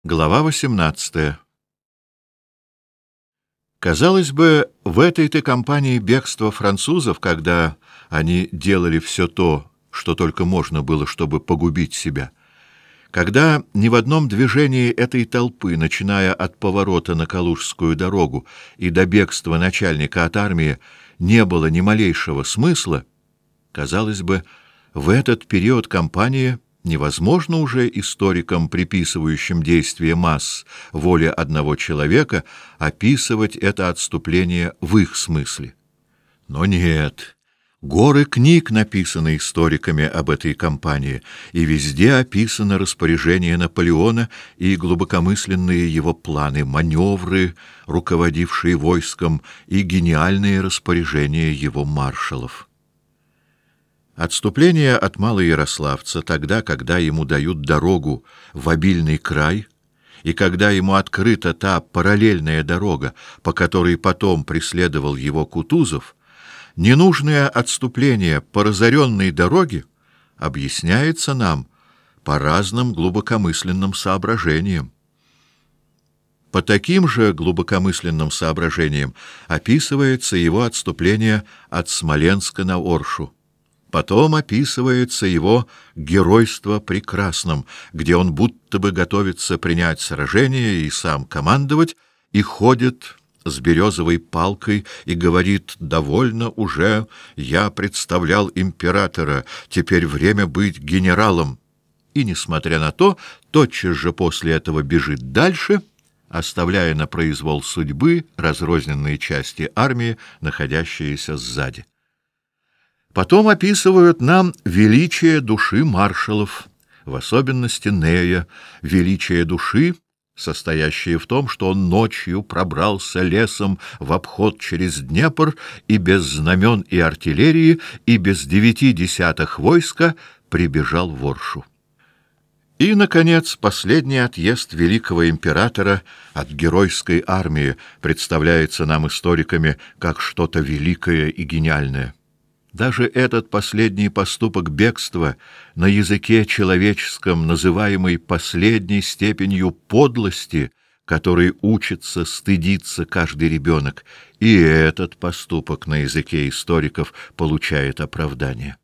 Глава 18. Казалось бы, в этой-то кампании бегства французов, когда они делали все то, что только можно было, чтобы погубить себя, когда ни в одном движении этой толпы, начиная от поворота на Калужскую дорогу и до бегства начальника от армии, не было ни малейшего смысла, казалось бы, в этот период кампании невозможно уже историкам, приписывающим действия масс воле одного человека, описывать это отступление в их смысле. Но нет. Горы книг написаны историками об этой кампании, и везде описано распоряжение Наполеона и глубокомысленные его планы, маневры, руководившие войском, и гениальные распоряжения его маршалов. Отступление от Малоярославца тогда, когда ему дают дорогу в обильный край, и когда ему открыта та параллельная дорога, по которой потом преследовал его Кутузов, ненужное отступление по разоренной дороге объясняется нам по разным глубокомысленным соображениям. По таким же глубокомысленным соображениям описывается его отступление от Смоленска на Оршу. Потом описывается его геройство прекрасным, где он будто бы готовится принять сражение и сам командовать, и ходит с березовой палкой и говорит: «Довольно уже, я представлял императора, теперь время быть генералом». И, несмотря на то, тотчас же после этого бежит дальше, оставляя на произвол судьбы разрозненные части армии, находящиеся сзади. Потом описывают нам величие души маршалов, в особенности Нея, величие души, состоящее в том, что он ночью пробрался лесом в обход через Днепр и без знамен и артиллерии, и без 9/10 войска прибежал в Оршу. И, наконец, последний отъезд великого императора от геройской армии представляется нам историками как что-то великое и гениальное. Даже этот последний поступок бегства, на языке человеческом называемый последней степенью подлости, которой учится стыдиться каждый ребенок, и этот поступок на языке историков получает оправдание.